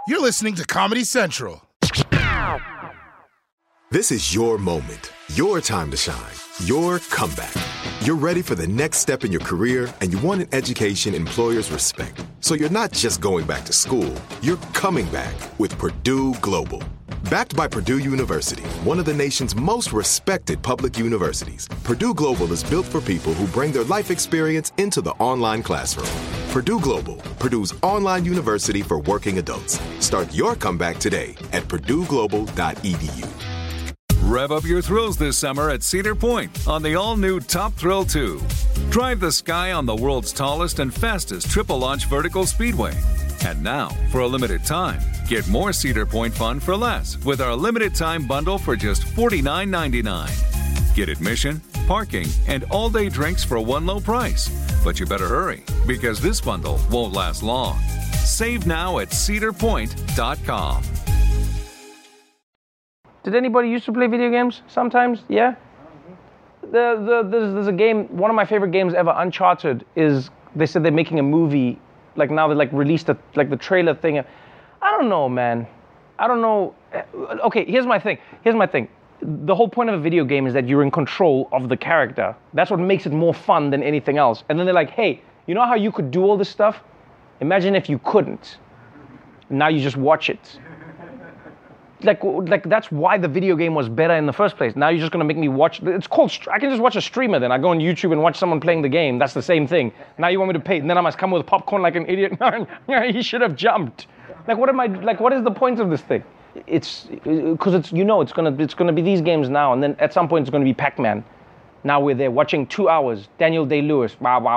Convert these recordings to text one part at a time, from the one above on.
You're listening to Comedy Central. This is your moment, your time to shine, your comeback. You're ready for the next step in your career, and you want an education employers respect. So you're not just going back to school, you're coming back with Purdue Global. Backed by Purdue University, one of the nation's most respected public universities, Purdue Global is built for people who bring their life experience into the online classroom. Purdue Global, Purdue's online university for working adults. Start your comeback today at purdueglobal.edu. Rev up your thrills this summer at Cedar Point on the all-new Top Thrill 2. Drive the sky on the world's tallest and fastest triple-launch vertical speedway. And now, for a limited time, get more Cedar Point fun for less with our limited-time bundle for just $49.99. Get admission, parking, and all-day drinks for one low price. But you better hurry, because this bundle won't last long. Save now at cedarpoint.com. Did anybody used to play video games sometimes? Yeah? There's a game, one of my favorite games ever, Uncharted, is, they said they're making a movie, like now they like released the trailer thing. I don't know, man. I don't know. Okay, here's my thing. The whole point of a video game is that you're in control of the character. That's what makes it more fun than anything else. And then they're like, hey, you know how you could do all this stuff? Imagine if you couldn't. Now you just watch it. Like that's why the video game was better in the first place. Now you're just gonna make me watch. It's called. I can just watch a streamer. Then I go on YouTube and watch someone playing the game. That's the same thing. Now you want me to pay, and then I must come with popcorn like an idiot. He should have jumped. Like what am I? Like what is the point of this thing? It's because it's gonna be these games now, and then at some point it's gonna be Pac-Man. Now we're there watching 2 hours. Daniel Day-Lewis.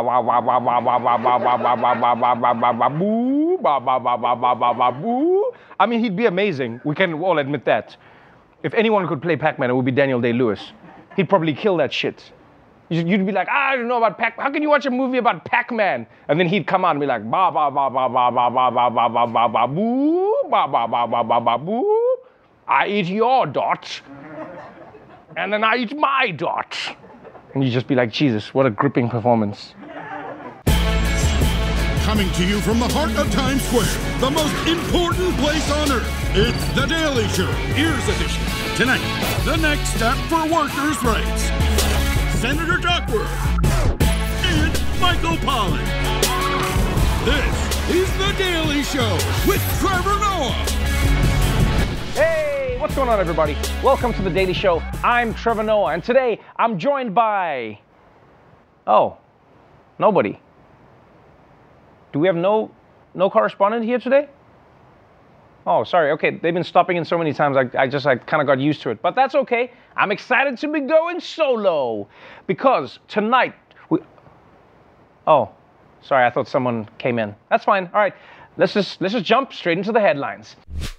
I mean, he'd be amazing. We can all admit that. If anyone could play Pac-Man, it would be Daniel Day-Lewis. He'd probably kill that shit. You'd be like, I don't know about Pac-Man. How can you watch a movie about Pac-Man? And then he'd come out and be like, ba ba ba ba ba ba ba ba ba ba ba ba boo, ba ba ba ba ba ba boo. I eat your dot, and then I eat my dot. And you just be like, Jesus, what a gripping performance. Coming to you from the heart of Times Square, the most important place on earth, it's The Daily Show, Ears Edition. Tonight, the next step for workers' rights. Senator Duckworth and Michael Pollan. This is The Daily Show with Trevor Noah. Hey, what's going on, everybody? Welcome to The Daily Show. I'm Trevor Noah, and today I'm joined by... Oh, nobody. Do we have no correspondent here today? Oh, sorry. Okay, they've been stopping in so many times, I kind of got used to it. But that's okay. I'm excited to be going solo because tonight Oh, sorry. I thought someone came in. That's fine. All right, let's just jump straight into the headlines.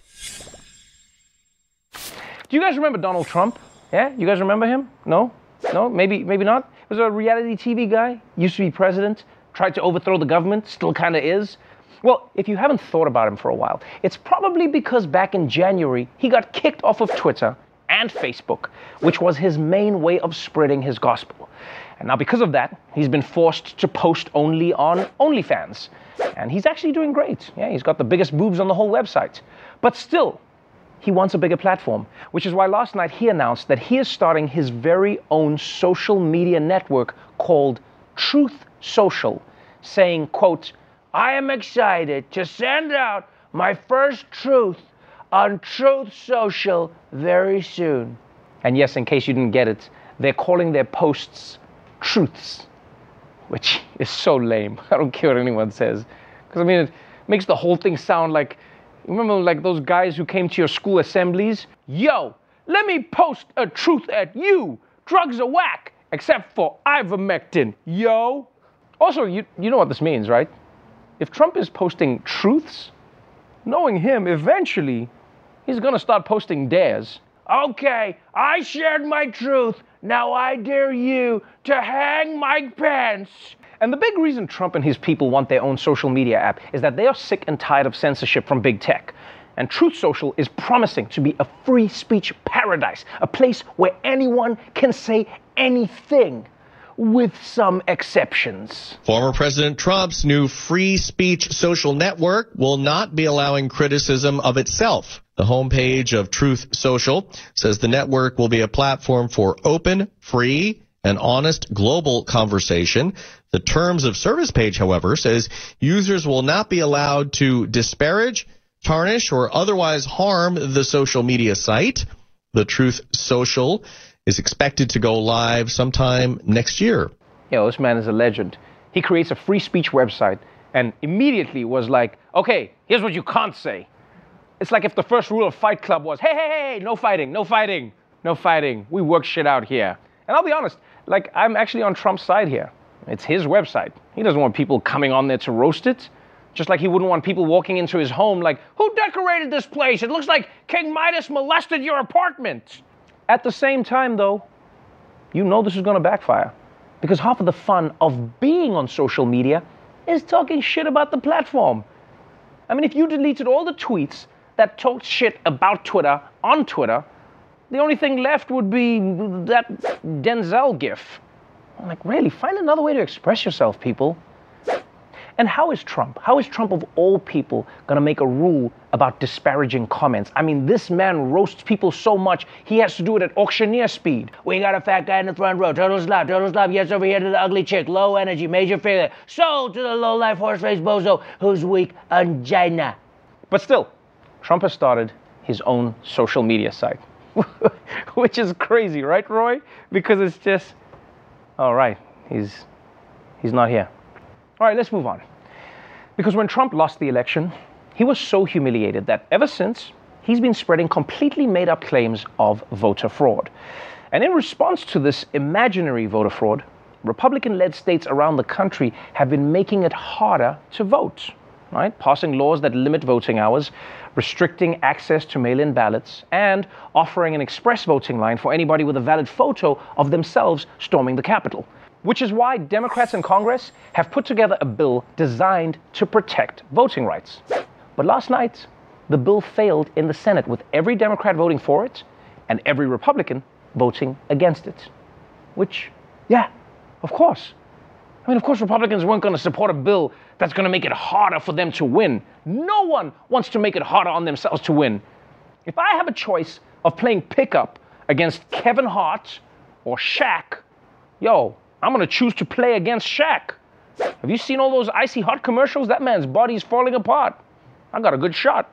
Do you guys remember Donald Trump? Yeah, you guys remember him? No, maybe not. He was a reality TV guy. Used to be president. Tried to overthrow the government, still kind of is. Well, if you haven't thought about him for a while, it's probably because back in January, he got kicked off of Twitter and Facebook, which was his main way of spreading his gospel. And now because of that, he's been forced to post only on OnlyFans. And he's actually doing great. Yeah, he's got the biggest boobs on the whole website. But still, he wants a bigger platform, which is why last night he announced that he is starting his very own social media network called Truth Social, saying, quote, I am excited to send out my first truth on Truth Social very soon. And yes, in case you didn't get it, they're calling their posts truths, which is so lame. I don't care what anyone says. Because, I mean, it makes the whole thing sound like, remember like those guys who came to your school assemblies? Yo, let me post a truth at you. Drugs are whack, except for ivermectin, yo. Also, you know what this means, right? If Trump is posting truths, knowing him, eventually, he's going to start posting dares. Okay, I shared my truth. Now I dare you to hang my pants. And the big reason Trump and his people want their own social media app is that they are sick and tired of censorship from big tech. And Truth Social is promising to be a free speech paradise, a place where anyone can say anything. with some exceptions. Former President Trump's new free speech social network will not be allowing criticism of itself. The homepage of Truth Social says the network will be a platform for open, free, and honest global conversation. The terms of service page, however, says users will not be allowed to disparage, tarnish, or otherwise harm the social media site. The Truth Social is expected to go live sometime next year. This man is a legend. He creates a free speech website and immediately was like, okay, here's what you can't say. It's like if the first rule of Fight Club was, hey, no fighting, no fighting, no fighting. We work shit out here. And I'll be honest, I'm actually on Trump's side here. It's his website. He doesn't want people coming on there to roast it. Just like he wouldn't want people walking into his home like, who decorated this place? It looks like King Midas molested your apartment. At the same time, though, this is going to backfire. Because half of the fun of being on social media is talking shit about the platform. I mean, if you deleted all the tweets that talked shit about Twitter on Twitter, the only thing left would be that Denzel gif. I'm like, really? Find another way to express yourself, people. And how is Trump of all people going to make a rule about disparaging comments? I mean, this man roasts people so much, he has to do it at auctioneer speed. We got a fat guy in the front row. Turtles love, yes, over here to the ugly chick. Low energy, major failure. Sold to the low-life horse-race bozo who's weak angina. But still, Trump has started his own social media site. Which is crazy, right, Roy? Because it's just, all right, he's not here. All right, let's move on. Because when Trump lost the election, he was so humiliated that ever since, he's been spreading completely made-up claims of voter fraud. And in response to this imaginary voter fraud, Republican-led states around the country have been making it harder to vote, right? Passing laws that limit voting hours, restricting access to mail-in ballots, and offering an express voting line for anybody with a valid photo of themselves storming the Capitol. Which is why Democrats in Congress have put together a bill designed to protect voting rights. But last night, the bill failed in the Senate with every Democrat voting for it and every Republican voting against it. Which, yeah, of course. I mean, of course, Republicans weren't going to support a bill that's going to make it harder for them to win. No one wants to make it harder on themselves to win. If I have a choice of playing pickup against Kevin Hart or Shaq, I'm going to choose to play against Shaq. Have you seen all those Icy Hot commercials? That man's body's falling apart. I got a good shot.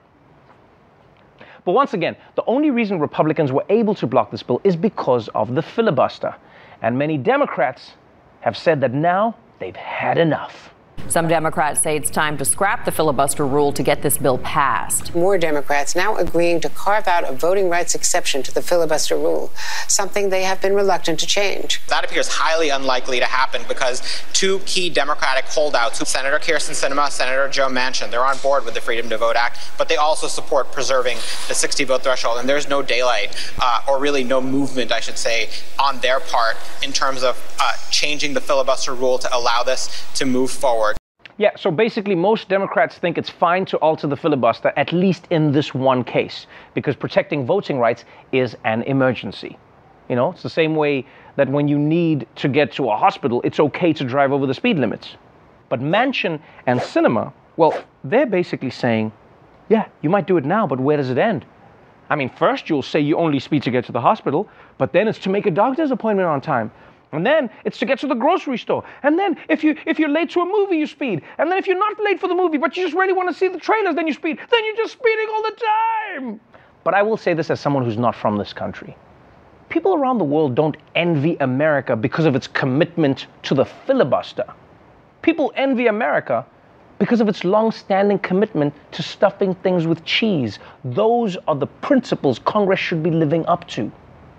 But once again, the only reason Republicans were able to block this bill is because of the filibuster. And many Democrats have said that now they've had enough. Some Democrats say it's time to scrap the filibuster rule to get this bill passed. More Democrats now agreeing to carve out a voting rights exception to the filibuster rule, something they have been reluctant to change. That appears highly unlikely to happen because two key Democratic holdouts, Senator Kyrsten Sinema, Senator Joe Manchin, they're on board with the Freedom to Vote Act, but they also support preserving the 60-vote threshold. And there's no daylight, or really no movement, I should say, on their part in terms of changing the filibuster rule to allow this to move forward. Yeah, so basically most Democrats think it's fine to alter the filibuster, at least in this one case, because protecting voting rights is an emergency. It's the same way that when you need to get to a hospital, it's okay to drive over the speed limits. But Manchin and Sinema, they're basically saying, yeah, you might do it now, but where does it end? I mean, first you'll say you only speed to get to the hospital, but then it's to make a doctor's appointment on time. And then it's to get to the grocery store. And then if you're late to a movie, you speed. And then if you're not late for the movie, but you just really want to see the trailers, then you speed. Then you're just speeding all the time. But I will say this as someone who's not from this country. People around the world don't envy America because of its commitment to the filibuster. People envy America because of its long-standing commitment to stuffing things with cheese. Those are the principles Congress should be living up to.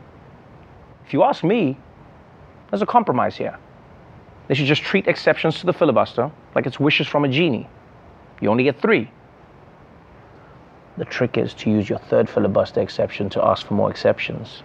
If you ask me, there's a compromise here. They should just treat exceptions to the filibuster like it's wishes from a genie. You only get 3. The trick is to use your third filibuster exception to ask for more exceptions.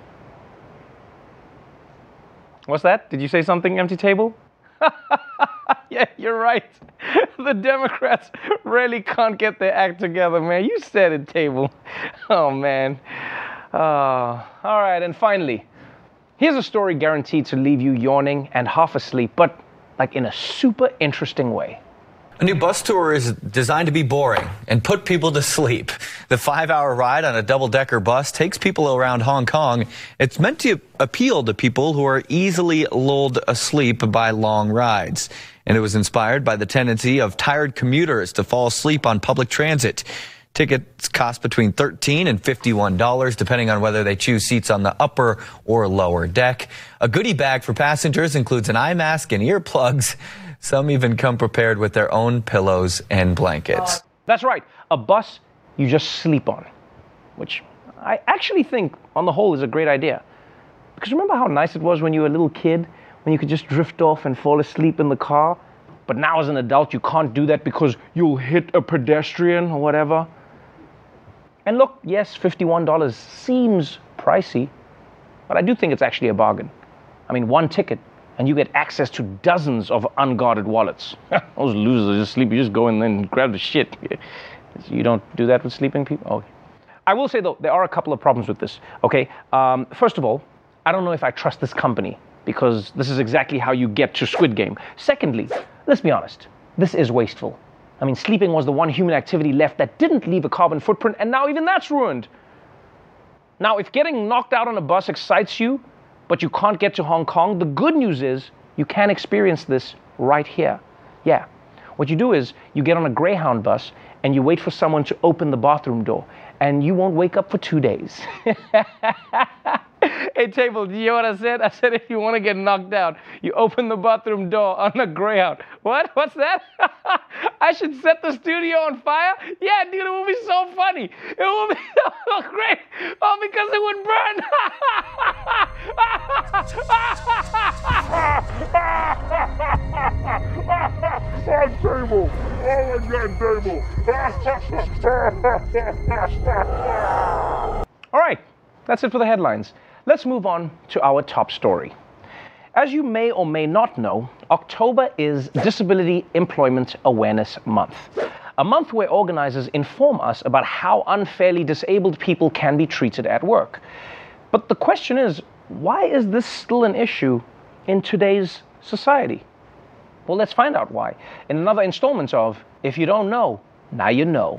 What's that? Did you say something, empty table? Yeah, you're right. The Democrats really can't get their act together, man. You said it, table. Oh, man. All right, and finally, Here's a story guaranteed to leave you yawning and half asleep, but like in a super interesting way. A new bus tour is designed to be boring and put people to sleep. The 5-hour ride on a double-decker bus takes people around Hong Kong. It's meant to appeal to people who are easily lulled asleep by long rides. And it was inspired by the tendency of tired commuters to fall asleep on public transit. Tickets cost between $13 and $51, depending on whether they choose seats on the upper or lower deck. A goodie bag for passengers includes an eye mask and earplugs. Some even come prepared with their own pillows and blankets. That's right, a bus you just sleep on, which I actually think, on the whole, is a great idea. Because remember how nice it was when you were a little kid, when you could just drift off and fall asleep in the car? But now as an adult, you can't do that because you'll hit a pedestrian or whatever. And look, yes, $51 seems pricey, but I do think it's actually a bargain. I mean, one ticket, and you get access to dozens of unguarded wallets. Those losers just sleep. You just go in and grab the shit. You don't do that with sleeping people? Oh. I will say, though, there are a couple of problems with this, okay? First of all, I don't know if I trust this company, because this is exactly how you get to Squid Game. Secondly, let's be honest, this is wasteful. I mean, sleeping was the one human activity left that didn't leave a carbon footprint, and now even that's ruined. Now, if getting knocked out on a bus excites you, but you can't get to Hong Kong, the good news is you can experience this right here. Yeah. What you do is you get on a Greyhound bus and you wait for someone to open the bathroom door, and you won't wake up for 2 days. Hey, Table, do you know what I said? I said if you want to get knocked out, you open the bathroom door on a Greyhound. What? What's that? I should set the studio on fire? Yeah, dude, it will be so funny. It will be so great. Oh, because it would burn. Table. Oh, again, Table. All right, that's it for the headlines. Let's move on to our top story. As you may or may not know, October is Disability Employment Awareness Month, a month where organizers inform us about how unfairly disabled people can be treated at work. But the question is, why is this still an issue in today's society? Well, let's find out why in another installment of If You Don't Know, Now You Know.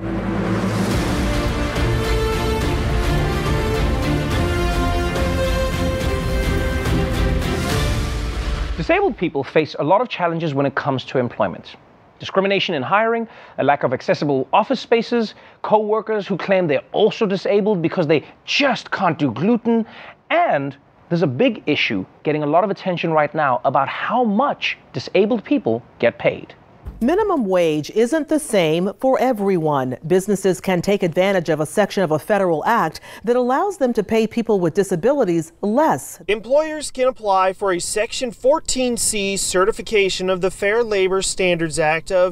Disabled people face a lot of challenges when it comes to employment. Discrimination in hiring, a lack of accessible office spaces, co-workers who claim they're also disabled because they just can't do gluten, and there's a big issue getting a lot of attention right now about how much disabled people get paid. Minimum wage isn't the same for everyone. Businesses can take advantage of a section of a federal act that allows them to pay people with disabilities less. Employers can apply for a Section 14C certification of the Fair Labor Standards Act of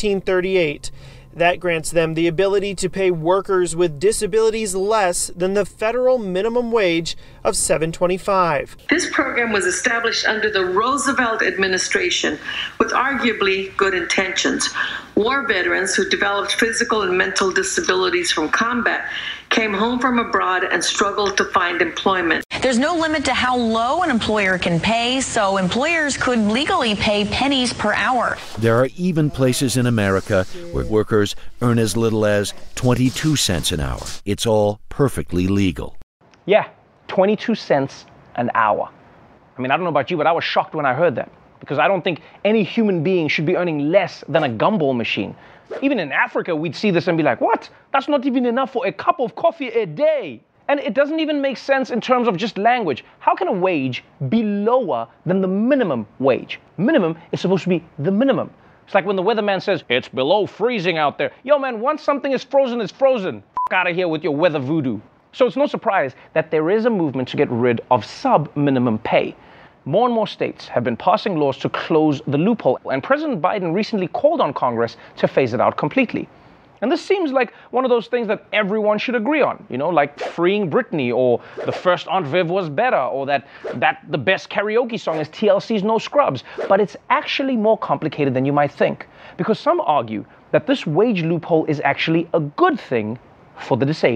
1938. That grants them the ability to pay workers with disabilities less than the federal minimum wage of $7.25. This program was established under the Roosevelt administration with arguably good intentions. War veterans who developed physical and mental disabilities from combat came home from abroad and struggled to find employment. There's no limit to how low an employer can pay, so employers could legally pay pennies per hour. There are even places in America where workers earn as little as 22 cents an hour. It's all perfectly legal. Yeah, 22 cents an hour. I mean, I don't know about you, but I was shocked when I heard that, because I don't think any human being should be earning less than a gumball machine. Even in Africa, we'd see this and be like, what? That's not even enough for a cup of coffee a day. And it doesn't even make sense in terms of just language. How can a wage be lower than the minimum wage? Minimum is supposed to be the minimum. It's like when the weatherman says, it's below freezing out there. Yo, man, once something is frozen, it's frozen. F*** out of here with your weather voodoo. So it's no surprise that there is a movement to get rid of sub-minimum pay. More and more states have been passing laws to close the loophole, and President Biden recently called on Congress to phase it out completely. And this seems like one of those things that everyone should agree on, you know, like freeing Britney, or the first Aunt Viv was better, or that the best karaoke song is TLC's No Scrubs. But it's actually more complicated than you might think, because some argue that this wage loophole is actually a good thing for the disabled.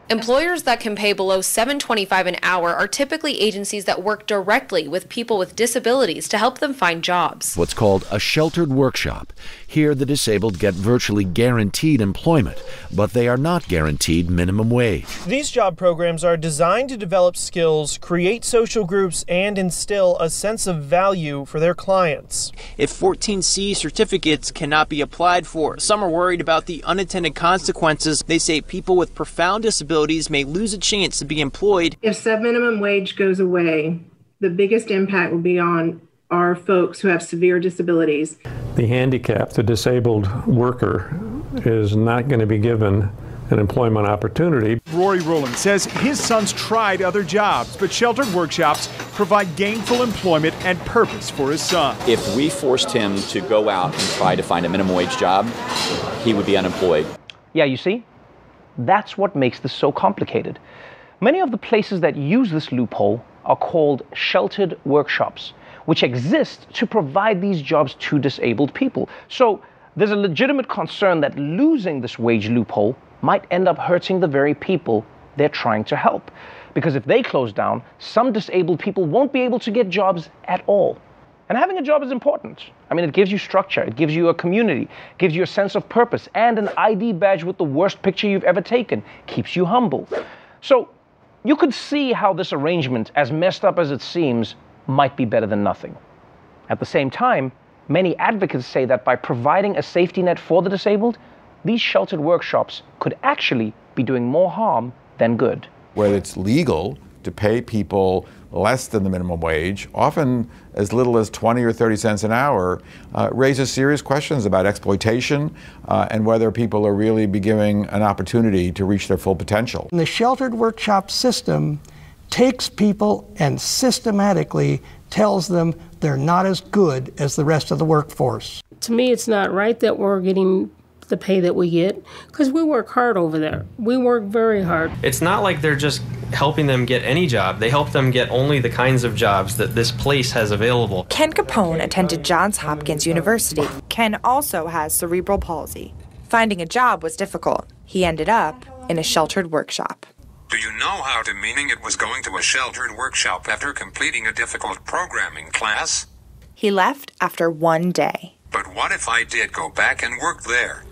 Employers that can pay below $7.25 an hour are typically agencies that work directly with people with disabilities to help them find jobs. What's called a sheltered workshop. Here, the disabled get virtually guaranteed employment, but they are not guaranteed minimum wage. These job programs are designed to develop skills, create social groups, and instill a sense of value for their clients. If 14C certificates cannot be applied for, some are worried about the unintended consequences. They say people with profound disabilities may lose a chance to be employed. If sub-minimum wage goes away, the biggest impact will be on our folks who have severe disabilities. The handicapped, the disabled worker, is not going to be given an employment opportunity. Rory Rowland says his son's tried other jobs, but sheltered workshops provide gainful employment and purpose for his son. If we forced him to go out and try to find a minimum wage job, he would be unemployed. Yeah, you see? That's what makes this so complicated. Many of the places that use this loophole are called sheltered workshops, which exist to provide these jobs to disabled people. So there's a legitimate concern that losing this wage loophole might end up hurting the very people they're trying to help. Because if they close down, some disabled people won't be able to get jobs at all. And having a job is important. I mean, it gives you structure, it gives you a community, gives you a sense of purpose, and an ID badge with the worst picture you've ever taken. Keeps you humble. So you could see how this arrangement, as messed up as it seems, might be better than nothing. At the same time, many advocates say that by providing a safety net for the disabled, these sheltered workshops could actually be doing more harm than good. Whether it's legal to pay people less than the minimum wage, often as little as 20 or 30 cents an hour, raises serious questions about exploitation and whether people are really be given an opportunity to reach their full potential. The sheltered workshop system takes people and systematically tells them they're not as good as the rest of the workforce. To me, it's not right that we're getting the pay that we get, because we work hard over there. We work very hard. It's not like they're just helping them get any job. They help them get only the kinds of jobs that this place has available. Ken Capone attended Johns Hopkins University. Ken also has cerebral palsy. Finding a job was difficult. He ended up in a sheltered workshop. Do you know how demeaning it was going to a sheltered workshop after completing a difficult programming class? He left after one day. But what if I did go back and work there?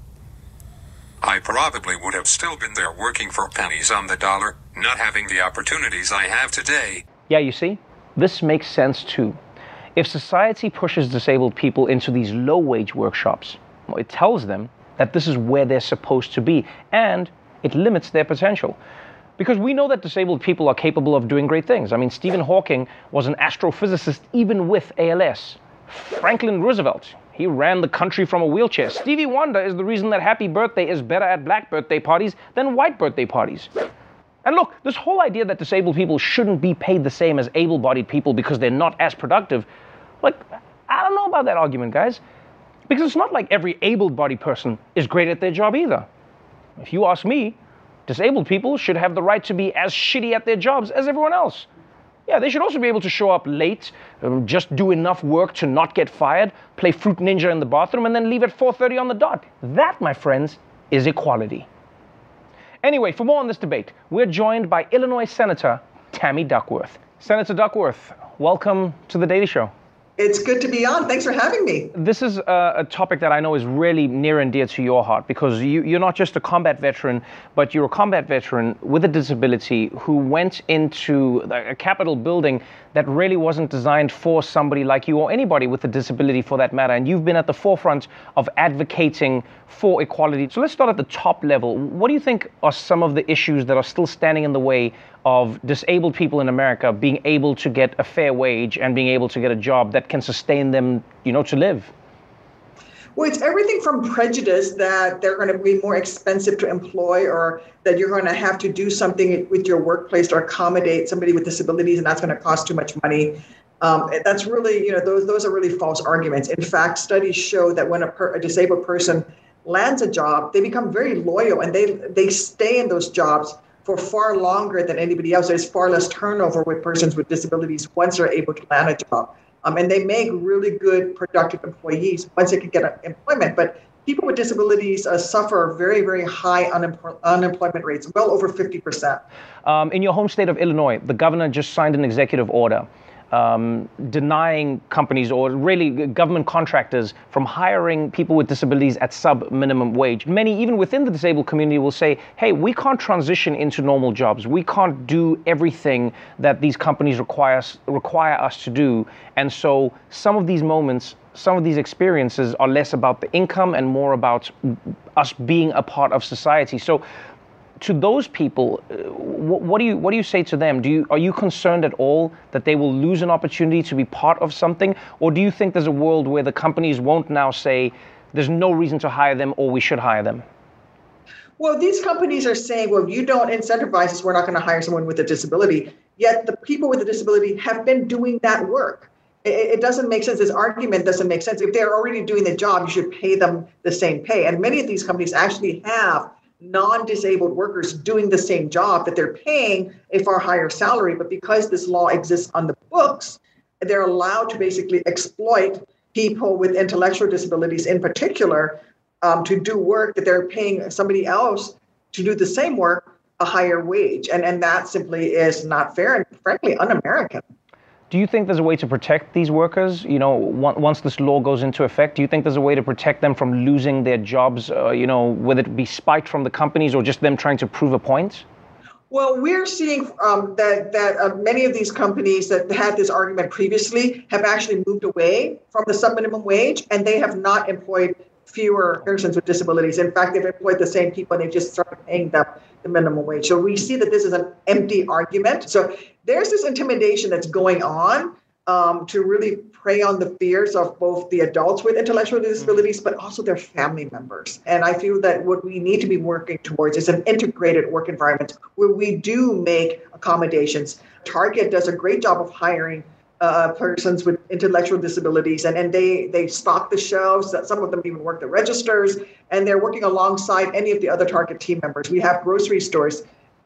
I probably would have still been there working for pennies on the dollar, not having the opportunities I have today. Yeah, you see, this makes sense too. If society pushes disabled people into these low-wage workshops, well, it tells them that this is where they're supposed to be, and it limits their potential. Because we know that disabled people are capable of doing great things. I mean, Stephen Hawking was an astrophysicist even with ALS. Franklin Roosevelt, he ran the country from a wheelchair. Stevie Wonder is the reason that Happy Birthday is better at black birthday parties than white birthday parties. And look, this whole idea that disabled people shouldn't be paid the same as able-bodied people because they're not as productive, like, I don't know about that argument, guys. Because it's not like every able-bodied person is great at their job either. If you ask me, disabled people should have the right to be as shitty at their jobs as everyone else. Yeah, they should also be able to show up late, just do enough work to not get fired, play Fruit Ninja in the bathroom, and then leave at 4:30 on the dot. That, my friends, is equality. Anyway, for more on this debate, we're joined by Illinois Senator Tammy Duckworth. Senator Duckworth, welcome to The Daily Show. It's good to be on. Thanks for having me. This is a topic that I know is really near and dear to your heart because you're not just a combat veteran, but you're a combat veteran with a disability who went into a Capitol building that really wasn't designed for somebody like you or anybody with a disability for that matter. And you've been at the forefront of advocating for equality. So let's start at the top level. What do you think are some of the issues that are still standing in the way of disabled people in America being able to get a fair wage and being able to get a job that can sustain them, to live? Well, it's everything from prejudice that they're going to be more expensive to employ or that you're going to have to do something with your workplace to accommodate somebody with disabilities and that's going to cost too much money. That's really, those are really false arguments. In fact, studies show that when a disabled person lands a job, they become very loyal and they stay in those jobs for far longer than anybody else. There's far less turnover with persons with disabilities once they're able to land a job. And they make really good, productive employees once they can get employment. But, people with disabilities suffer very, very high unemployment rates, well over 50%. In your home state of Illinois, the governor just signed an executive order denying companies or really government contractors from hiring people with disabilities at sub-minimum wage. Many, even within the disabled community, will say, hey, we can't transition into normal jobs. We can't do everything that these companies require us to do. And so some of these moments, some of these experiences are less about the income and more about us being a part of society. So to those people, what do you say to them? Are you concerned at all that they will lose an opportunity to be part of something? Or do you think there's a world where the companies won't now say there's no reason to hire them or we should hire them? Well, these companies are saying, well, if you don't incentivize us, we're not going to hire someone with a disability. Yet the people with a disability have been doing that work. It doesn't make sense. This argument doesn't make sense. If they're already doing the job, you should pay them the same pay. And many of these companies actually have non-disabled workers doing the same job that they're paying a far higher salary. But because this law exists on the books, they're allowed to basically exploit people with intellectual disabilities in particular to do work that they're paying somebody else to do the same work a higher wage. And that simply is not fair and frankly un-American. Do you think there's a way to protect these workers? Once this law goes into effect, do you think there's a way to protect them from losing their jobs, whether it be spite from the companies or just them trying to prove a point? Well, we're seeing that many of these companies that had this argument previously have actually moved away from the sub-minimum wage, and they have not employed fewer persons with disabilities. In fact, they've employed the same people and they just started paying them the minimum wage. So we see that this is an empty argument. So there's this intimidation that's going on to really prey on the fears of both the adults with intellectual disabilities, but also their family members. And I feel that what we need to be working towards is an integrated work environment where we do make accommodations. Target does a great job of hiring persons with intellectual disabilities, and they stock the shelves. Some of them even work the registers, and they're working alongside any of the other Target team members. We have grocery stores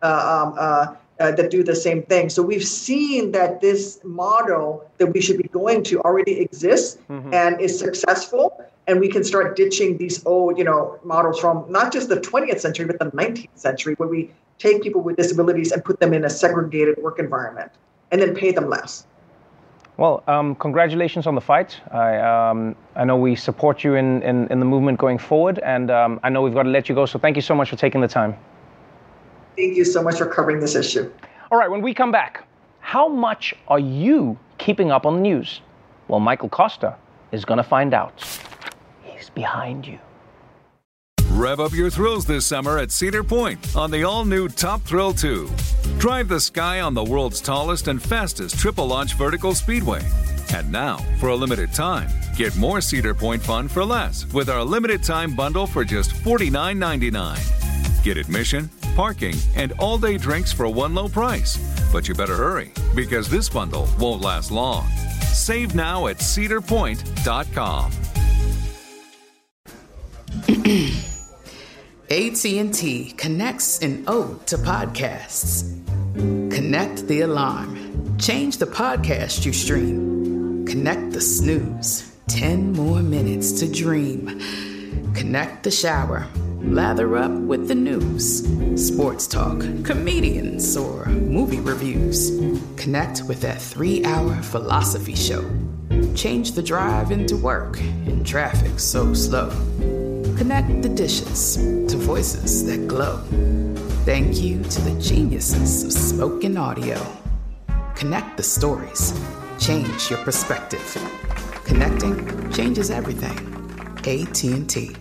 that do the same thing. So we've seen that this model that we should be going to already exists and is successful, and we can start ditching these old, models from not just the 20th century, but the 19th century, where we take people with disabilities and put them in a segregated work environment and then pay them less. Well, congratulations on the fight. I know we support you in the movement going forward, and I know we've got to let you go, so thank you so much for taking the time. Thank you so much for covering this issue. All right, when we come back, how much are you keeping up on the news? Well, Michael Costa is going to find out. He's behind you. Rev up your thrills this summer at Cedar Point on the all-new Top Thrill 2. Drive the sky on the world's tallest and fastest triple-launch vertical speedway. And now, for a limited time, get more Cedar Point fun for less with our limited-time bundle for just $49.99. Get admission, parking, and all-day drinks for one low price. But you better hurry, because this bundle won't last long. Save now at cedarpoint.com. AT&T connects an ode to podcasts. Connect the alarm. Change the podcast you stream. Connect the snooze. 10 more minutes to dream. Connect the shower. Lather up with the news. Sports talk, comedians, or movie reviews. Connect with that 3-hour philosophy show. Change the drive into work in traffic so slow. Connect the dishes to voices that glow. Thank you to the geniuses of spoken audio. Connect the stories. Change your perspective. Connecting changes everything. AT&T.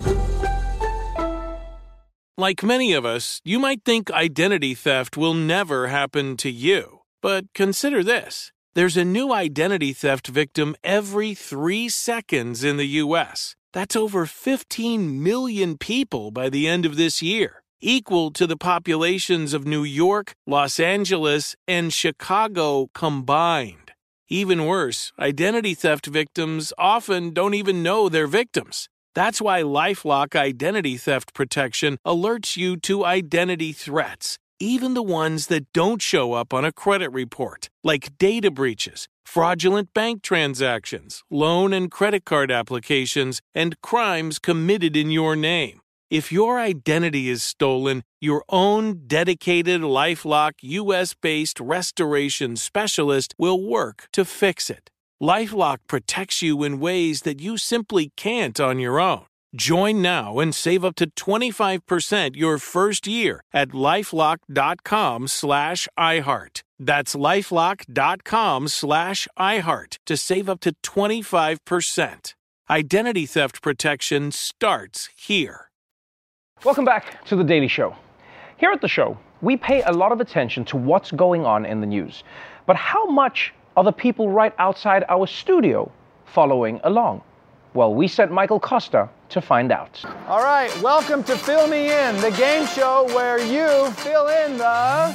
Like many of us, you might think identity theft will never happen to you. But consider this. There's a new identity theft victim every 3 seconds in the U.S. That's over 15 million people by the end of this year, equal to the populations of New York, Los Angeles, and Chicago combined. Even worse, identity theft victims often don't even know they're victims. That's why LifeLock Identity Theft Protection alerts you to identity threats, even the ones that don't show up on a credit report, like data breaches, fraudulent bank transactions, loan and credit card applications, and crimes committed in your name. If your identity is stolen, your own dedicated LifeLock U.S.-based restoration specialist will work to fix it. LifeLock protects you in ways that you simply can't on your own. Join now and save up to 25% your first year at LifeLock.com/iHeart. That's LifeLock.com/iHeart to save up to 25%. Identity theft protection starts here. Welcome back to The Daily Show. Here at the show, we pay a lot of attention to what's going on in the news. But how much are the people right outside our studio following along? Well, we sent Michael Costa to find out. All right, welcome to Fill Me In, the game show where you fill in the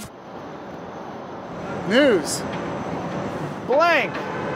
news blank.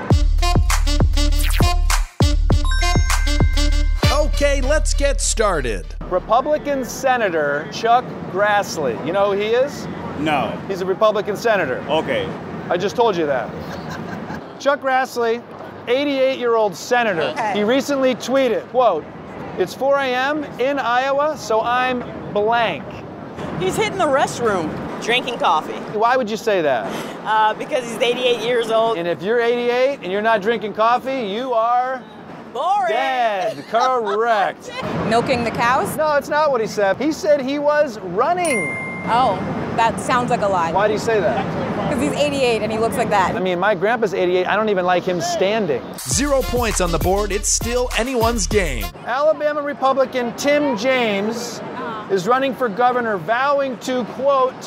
Okay, let's get started. Republican Senator Chuck Grassley. You know who he is? No. He's a Republican senator. Okay. I just told you that. Chuck Grassley, 88-year-old senator. Okay. He recently tweeted, quote, "It's 4 a.m. in Iowa, so I'm blank." He's hitting the restroom, drinking coffee. Why would you say that? Because he's 88 years old. And if you're 88 and you're not drinking coffee, you are boring. Dead. Correct. Milking the cows? No, it's not what he said. He said he was running. Oh, that sounds like a lie. Why do you say that? Because he's 88 and he looks like that. I mean, my grandpa's 88. I don't even like him standing. 0 points on the board. It's still anyone's game. Alabama Republican Tim James is running for governor, vowing to, quote,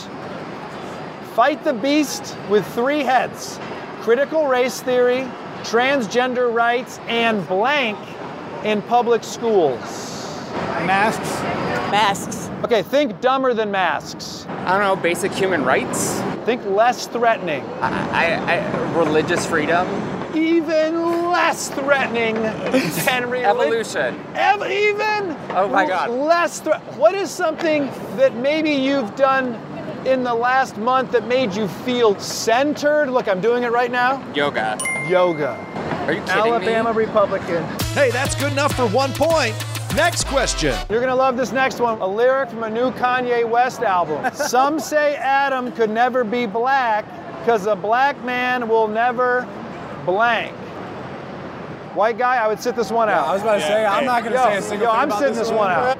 fight the beast with 3 heads: critical race theory, transgender rights, and blank in public schools. Masks? Masks. Okay, think dumber than masks. I don't know, basic human rights? Think less threatening. Religious freedom? Even less threatening than evolution. Even? Oh my God. What is something that maybe you've done in the last month that made you feel centered? Look, I'm doing it right now. Yoga. Are you kidding Alabama me? Republican. Hey, that's good enough for 1 point. Next question. You're gonna love this next one. A lyric from a new Kanye West album. Some say Adam could never be black because a black man will never blank. White guy, I would sit this one out. I was about to say, I'm not gonna say a single thing I'm about sitting this one out.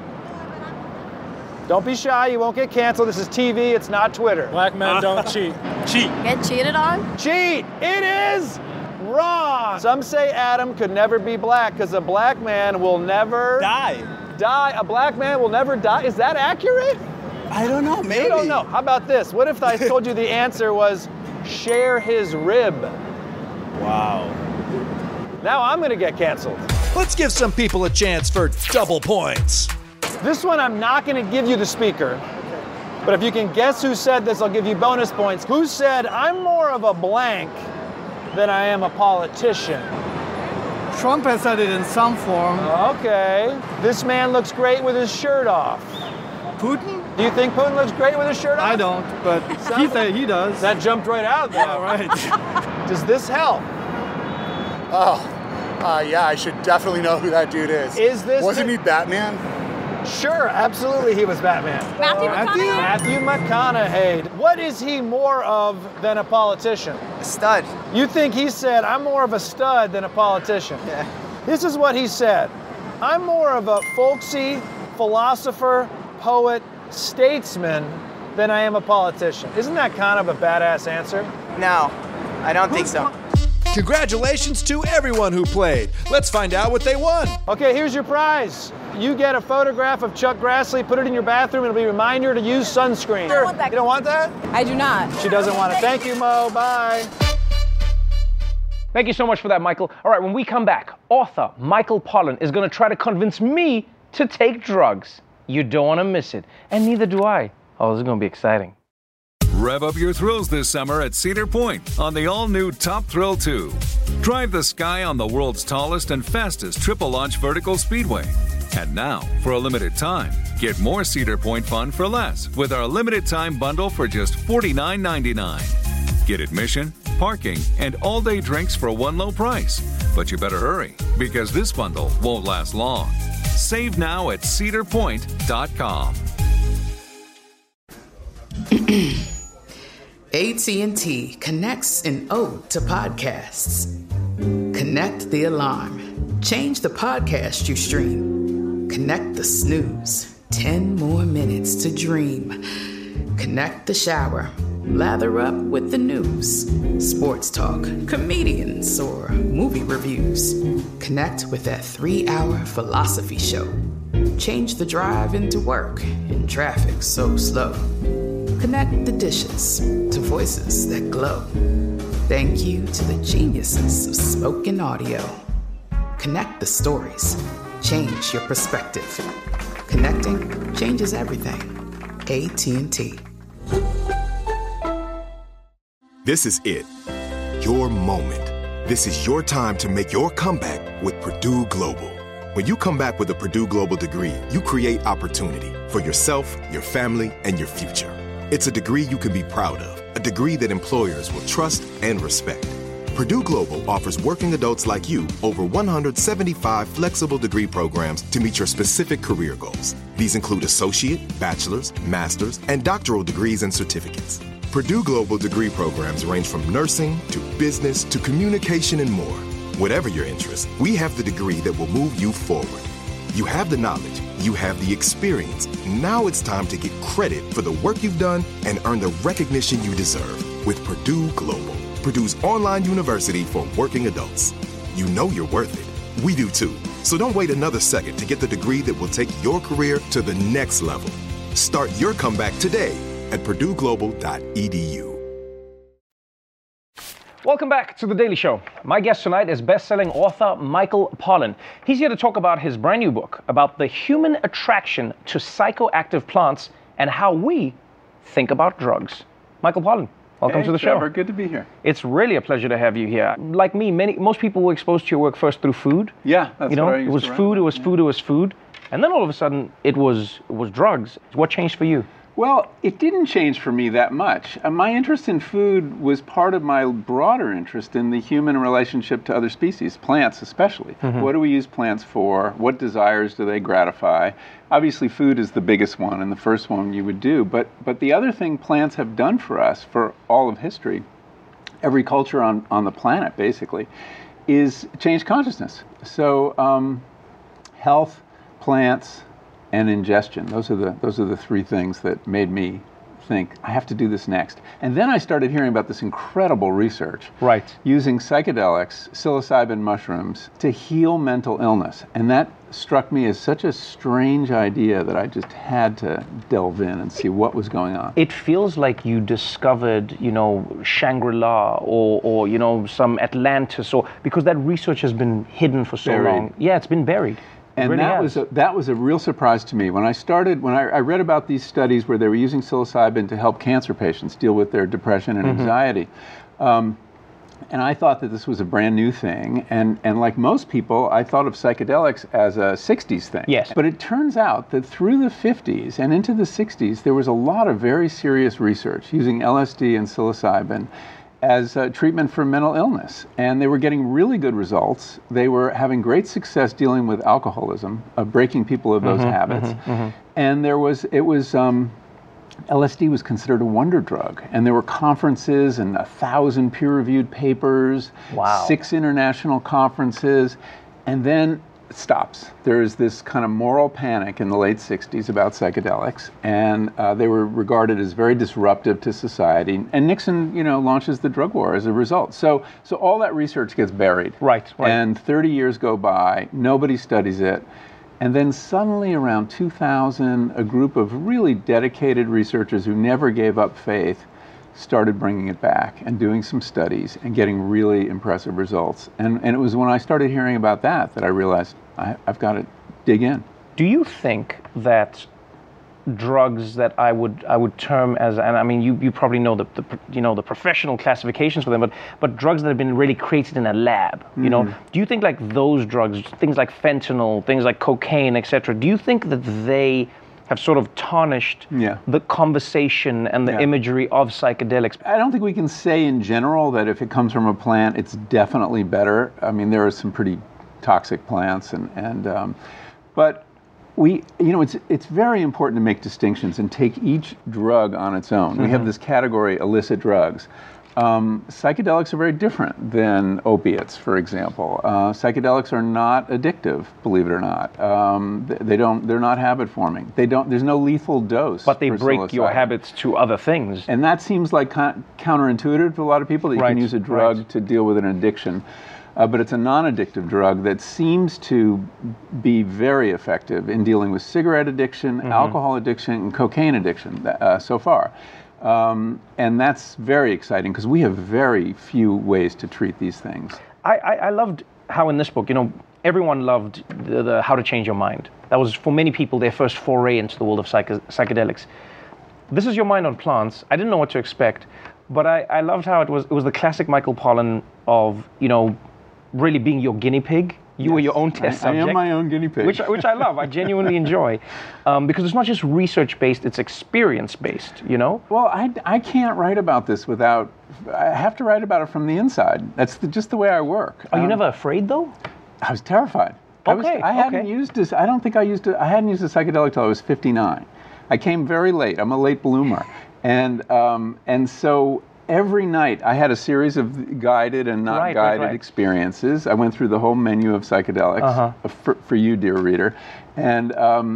Don't be shy, you won't get canceled. This is TV, it's not Twitter. Black men don't cheat. Cheat. Get cheated on? Cheat! It is wrong! Some say Adam could never be black because a black man will never Die. A black man will never die. Is that accurate? I don't know, maybe. You don't know. How about this? What if I told you the answer was share his rib? Wow. Now I'm gonna get canceled. Let's give some people a chance for double points. This one I'm not gonna give you the speaker, but if you can guess who said this, I'll give you bonus points. Who said, I'm more of a blank than I am a politician? Trump has said it in some form. Okay. This man looks great with his shirt off. Putin? Do you think Putin looks great with his shirt off? I don't, but he said he does. That jumped right out there. Yeah, right. Does this help? Yeah, I should definitely know who that dude is. Wasn't he Batman? Sure, absolutely he was Batman. Matthew McConaughey. What is he more of than a politician? A stud. You think he said, I'm more of a stud than a politician? Yeah. This is what he said. I'm more of a folksy philosopher, poet, statesman than I am a politician. Isn't that kind of a badass answer? No, I don't think so. Congratulations to everyone who played. Let's find out what they won. Okay, here's your prize. You get a photograph of Chuck Grassley, put it in your bathroom, it'll be a reminder to use sunscreen. I don't want that. You don't want that? I do not. She doesn't want it. Thank you, Mo. Bye. Thank you so much for that, Michael. All right, when we come back, author Michael Pollan is going to try to convince me to take drugs. You don't want to miss it, and neither do I. Oh, this is going to be exciting. Rev up your thrills this summer at Cedar Point on the all-new Top Thrill 2. Drive the sky on the world's tallest and fastest triple-launch vertical speedway. And now, for a limited time, get more Cedar Point fun for less with our limited time bundle for just $49.99. Get admission, parking, and all-day drinks for one low price. But you better hurry, because this bundle won't last long. Save now at cedarpoint.com. AT&T connects an ode to podcasts. Connect the alarm. Change the podcast you stream. Connect the snooze. 10 more minutes to dream. Connect the shower. Lather up with the news. Sports talk, comedians, or movie reviews. Connect with that 3-hour philosophy show. Change the drive into work in traffic so slow. Connect the dishes to voices that glow. Thank you to the geniuses of spoken audio. Connect the stories. Change your perspective. Connecting changes everything. AT&T. This is it. Your moment. This is your time to make your comeback with Purdue Global. When you come back with a Purdue Global degree, you create opportunity for yourself, your family, and your future. It's a degree you can be proud of, a degree that employers will trust and respect. Purdue Global offers working adults like you over 175 flexible degree programs to meet your specific career goals. These include associate, bachelor's, master's, and doctoral degrees and certificates. Purdue Global degree programs range from nursing to business to communication and more. Whatever your interest, we have the degree that will move you forward. You have the knowledge, you have the experience. Now it's time to get credit for the work you've done and earn the recognition you deserve with Purdue Global, Purdue's online university for working adults. You know you're worth it. We do too. So don't wait another second to get the degree that will take your career to the next level. Start your comeback today at purdueglobal.edu. Welcome back to The Daily Show. My guest tonight is best-selling author Michael Pollan. He's here to talk about his brand new book about the human attraction to psychoactive plants and how we think about drugs. Michael Pollan, welcome to the show. Trevor, good to be here. It's really a pleasure to have you here. Like me, most people were exposed to your work first through food. Yeah, that's what I used it was to food, run. it was food, it was food. And then all of a sudden, it was drugs. What changed for you? Well, it didn't change for me that much. My interest in food was part of my broader interest in the human relationship to other species, plants especially. Mm-hmm. What do we use plants for? What desires do they gratify? Obviously, food is the biggest one and the first one you would do. But the other thing plants have done for us for all of history, every culture on the planet basically, is change consciousness. So health, plants, and ingestion. Those are the three things that made me think, I have to do this next. And then I started hearing about this incredible research. Right. Using psychedelics, psilocybin mushrooms, to heal mental illness. And that struck me as such a strange idea that I just had to delve in and see what was going on. It feels like you discovered, Shangri-La or some Atlantis, because that research has been hidden for so long. Yeah, it's been buried. And really that was a real surprise to me. When I read about these studies where they were using psilocybin to help cancer patients deal with their depression and anxiety, and I thought that this was a brand new thing. And like most people, I thought of psychedelics as a 60s thing. Yes. But it turns out that through the 50s and into the 60s, there was a lot of very serious research using LSD and psilocybin as treatment for mental illness. And they were getting really good results. They were having great success dealing with alcoholism, breaking people of those habits. And LSD was considered a wonder drug. And there were conferences and 1,000 peer-reviewed papers, 6 international conferences, and then it stops. There is this kind of moral panic in the late 60s about psychedelics, and they were regarded as very disruptive to society. And Nixon, launches the drug war as a result. So all that research gets buried. Right. And 30 years go by, nobody studies it. And then suddenly around 2000, a group of really dedicated researchers who never gave up faith started bringing it back and doing some studies and getting really impressive results. And it was when I started hearing about that I realized I've got to dig in. Do you think that drugs that I would term as, and I mean you probably know the professional classifications for them, but drugs that have been really created in a lab. You know, do you think like those drugs, things like fentanyl, things like cocaine, etc., do you think that they have sort of tarnished the conversation and the imagery of psychedelics? I don't think we can say in general that if it comes from a plant, it's definitely better. I mean, there are some pretty toxic plants, but it's very important to make distinctions and take each drug on its own. We have this category, illicit drugs. Psychedelics are very different than opiates, for example. Psychedelics are not addictive, believe it or not. They're not habit forming. There's no lethal dose. But they break your habits to other things. And that seems like counterintuitive to a lot of people, that you can use a drug to deal with an addiction. But it's a non-addictive drug that seems to be very effective in dealing with cigarette addiction, alcohol addiction, and cocaine addiction so far. And that's very exciting because we have very few ways to treat these things. I loved how in this book, everyone loved the How to Change Your Mind. That was, for many people, their first foray into the world of psychedelics. This is your mind on plants. I didn't know what to expect, but I loved how it was the classic Michael Pollan of, really being your guinea pig. You were your own test subject. I am my own guinea pig. Which I love. I genuinely enjoy. Because it's not just research-based, it's experience-based, Well, I can't write about this I have to write about it from the inside. That's just the way I work. Are you never afraid, though? I was terrified. I hadn't used this. I don't think I hadn't used a psychedelic till I was 59. I came very late. I'm a late bloomer. And so every night I had a series of guided and not guided experiences. I went through the whole menu of psychedelics for you, dear reader. And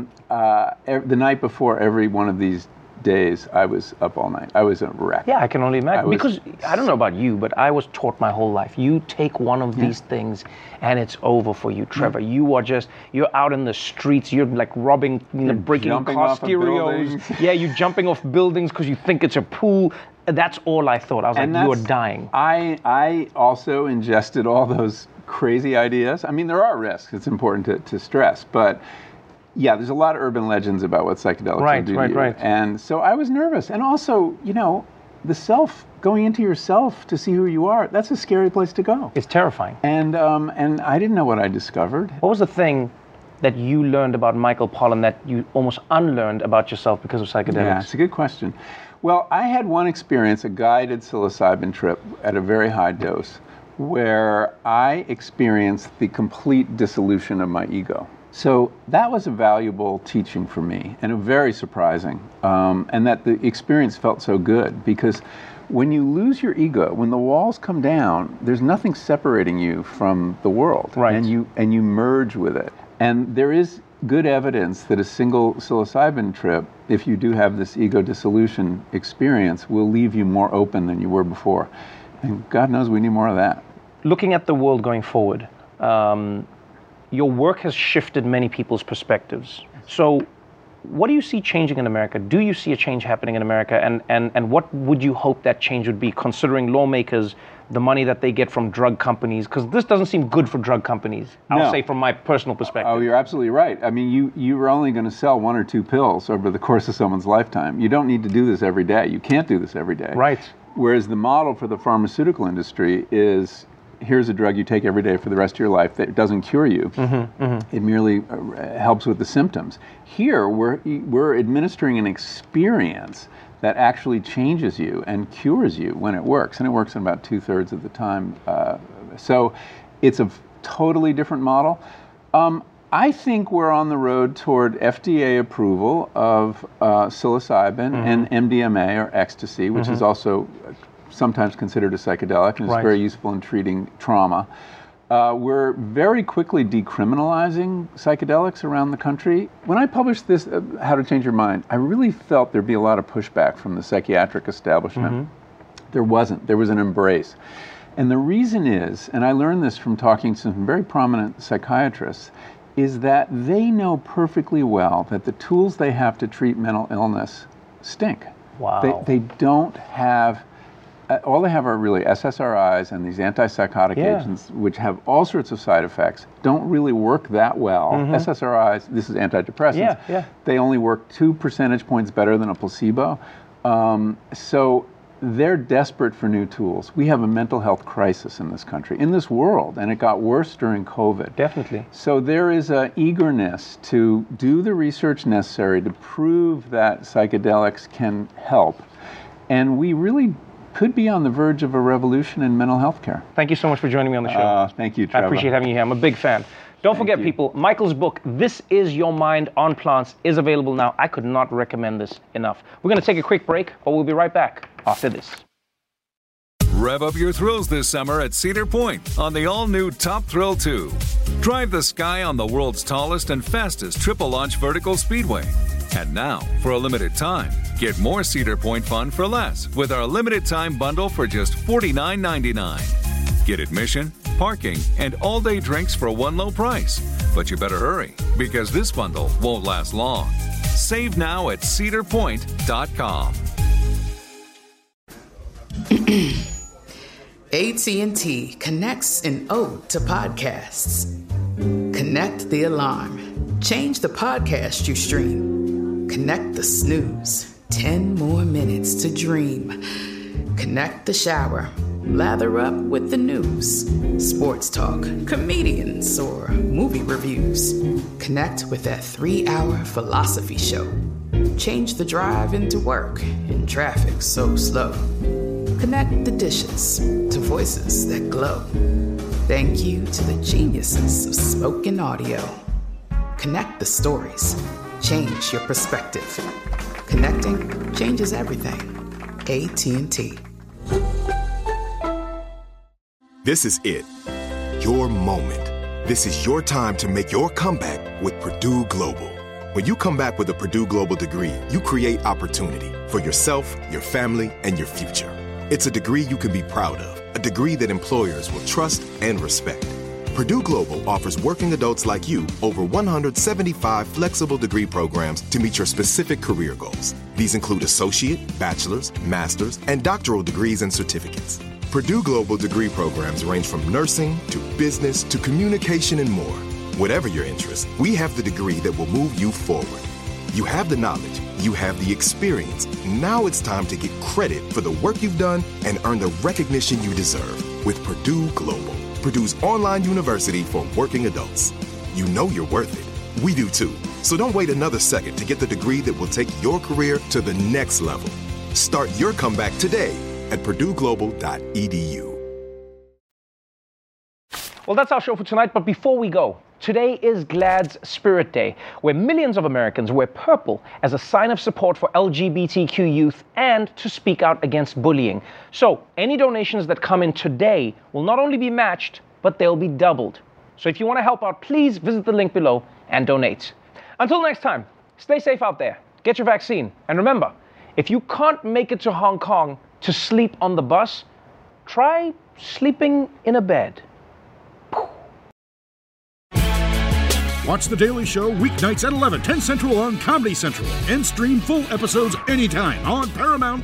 the night before every one of these days, I was up all night. I was a wreck. Yeah, I can only imagine. Because I don't know about you, but I was taught my whole life, you take one of these things and it's over for you, Trevor. You're out in the streets, you're like robbing, breaking car stereos. Yeah, you're jumping off buildings because you think it's a pool. That's all I thought. I was like, you're dying. I also ingested all those crazy ideas. I mean, there are risks. It's important to stress. But yeah, there's a lot of urban legends about what psychedelics will do to you. Right. And so I was nervous. And also, the self, going into yourself to see who you are, that's a scary place to go. It's terrifying. And I didn't know what I discovered. What was the thing that you learned about Michael Pollan that you almost unlearned about yourself because of psychedelics? Yeah, it's a good question. Well, I had one experience, a guided psilocybin trip at a very high dose, where I experienced the complete dissolution of my ego. So that was a valuable teaching for me, and very surprising, and that the experience felt so good, because when you lose your ego, when the walls come down, there's nothing separating you from the world, and you merge with it. And there is good evidence that a single psilocybin trip, if you do have this ego dissolution experience, will leave you more open than you were before. And God knows we need more of that. Looking at the world going forward, your work has shifted many people's perspectives. So what do you see changing in America? Do you see a change happening in America? And what would you hope that change would be, considering lawmakers, the money that they get from drug companies? Because this doesn't seem good for drug companies, I'll say, from my personal perspective. Oh, you're absolutely right. I mean, you are only going to sell 1 or 2 pills over the course of someone's lifetime. You don't need to do this every day. You can't do this every day. Right. Whereas the model for the pharmaceutical industry is, here's a drug you take every day for the rest of your life that doesn't cure you. It merely helps with the symptoms. Here, we're administering an experience that actually changes you and cures you when it works. And it works in about 2/3 of the time. So it's a totally different model. I think we're on the road toward FDA approval of psilocybin and MDMA, or ecstasy, which is also sometimes considered a psychedelic, and it's very useful in treating trauma. We're very quickly decriminalizing psychedelics around the country. When I published this, How to Change Your Mind, I really felt there'd be a lot of pushback from the psychiatric establishment. There wasn't. There was an embrace. And the reason is, and I learned this from talking to some very prominent psychiatrists, is that they know perfectly well that the tools they have to treat mental illness stink. Wow. They don't have all they have are really SSRIs and these antipsychotic agents, which have all sorts of side effects, don't really work that well. SSRIs, this is antidepressants, they only work 2 percentage points better than a placebo. So they're desperate for new tools. We have a mental health crisis in this country, in this world, and it got worse during COVID. Definitely. So there is an eagerness to do the research necessary to prove that psychedelics can help. And we really could be on the verge of a revolution in mental health care. Thank you so much for joining me on the show. Thank you, Trevor. I appreciate having you here. I'm a big fan. Don't forget, people, Michael's book, This Is Your Mind on Plants, is available now. I could not recommend this enough. We're going to take a quick break, but we'll be right back after this. Rev up your thrills this summer at Cedar Point on the all-new Top Thrill 2. Drive the sky on the world's tallest and fastest triple-launch vertical speedway. And now, for a limited time, get more Cedar Point fun for less with our limited-time bundle for just $49.99. Get admission, parking, and all-day drinks for one low price. But you better hurry, because this bundle won't last long. Save now at cedarpoint.com. AT&T connects an ode to podcasts. Connect the alarm. Change the podcast you stream. Connect the snooze. 10 more minutes to dream. Connect the shower. Lather up with the news. Sports talk, comedians, or movie reviews. Connect with that 3-hour philosophy show. Change the drive into work in traffic so slow. Connect the dishes to voices that glow. Thank you to the geniuses of spoken audio. Connect the stories. Change your perspective. Connecting changes everything. AT&T. This is it. Your moment. This is your time to make your comeback with Purdue Global. When you come back with a Purdue Global degree, you create opportunity for yourself, your family, and your future. It's a degree you can be proud of, a degree that employers will trust and respect. Purdue Global offers working adults like you over 175 flexible degree programs to meet your specific career goals. These include associate, bachelor's, master's, and doctoral degrees and certificates. Purdue Global degree programs range from nursing to business to communication and more. Whatever your interest, we have the degree that will move you forward. You have the knowledge, you have the experience. Now it's time to get credit for the work you've done and earn the recognition you deserve with Purdue Global, Purdue's online university for working adults. You know you're worth it. We do too. So don't wait another second to get the degree that will take your career to the next level. Start your comeback today at purdueglobal.edu. Well, that's our show for tonight, but before we go, today is GLAAD's Spirit Day, where millions of Americans wear purple as a sign of support for LGBTQ youth and to speak out against bullying. So any donations that come in today will not only be matched, but they'll be doubled. So if you want to help out, please visit the link below and donate. Until next time, stay safe out there, get your vaccine, and remember, if you can't make it to Hong Kong to sleep on the bus, try sleeping in a bed. Watch The Daily Show weeknights at 11, 10 Central on Comedy Central. And stream full episodes anytime on Paramount+.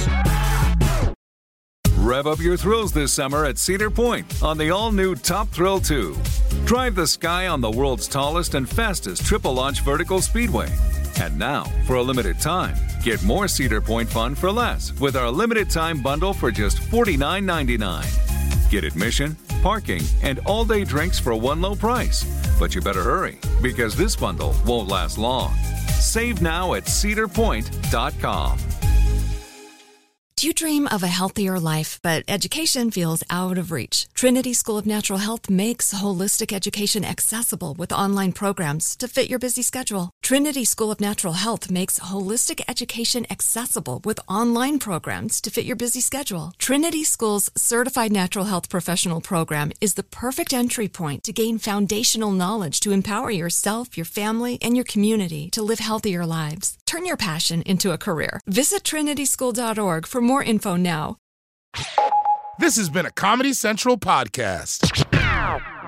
Rev up your thrills this summer at Cedar Point on the all-new Top Thrill 2. Drive the sky on the world's tallest and fastest triple-launch vertical speedway. And now, for a limited time, get more Cedar Point fun for less with our limited-time bundle for just $49.99. Get admission, parking, and all-day drinks for one low price. But you better hurry, because this bundle won't last long. Save now at cedarpoint.com. Do you dream of a healthier life, but education feels out of reach? Trinity School of Natural Health makes holistic education accessible with online programs to fit your busy schedule. Trinity School of Natural Health makes holistic education accessible with online programs to fit your busy schedule. Trinity School's Certified Natural Health Professional Program is the perfect entry point to gain foundational knowledge to empower yourself, your family, and your community to live healthier lives. Turn your passion into a career. Visit trinityschool.org for more info now. This has been a Comedy Central podcast.